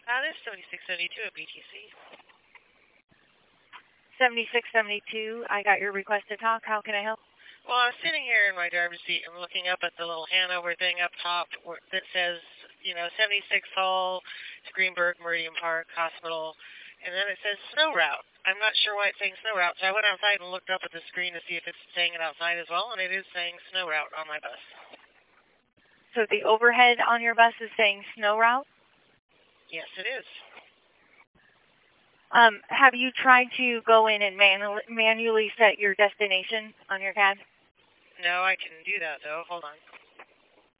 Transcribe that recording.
This is 7672 at BTC. 7672, I got your request to talk. How can I help? Well, I'm sitting here in my driver's seat. I'm looking up at the little Hanover thing up top that says, 76 Hall, it's Greenberg Meridian Park Hospital, and then it says snow route. I'm not sure why it's saying snow route, so I went outside and looked up at the screen to see if it's saying it outside as well, and it is saying snow route on my bus. So the overhead on your bus is saying snow route? Yes, it is. Have you tried to go in and manually set your destination on your cab? No, I can do that, though. Hold on.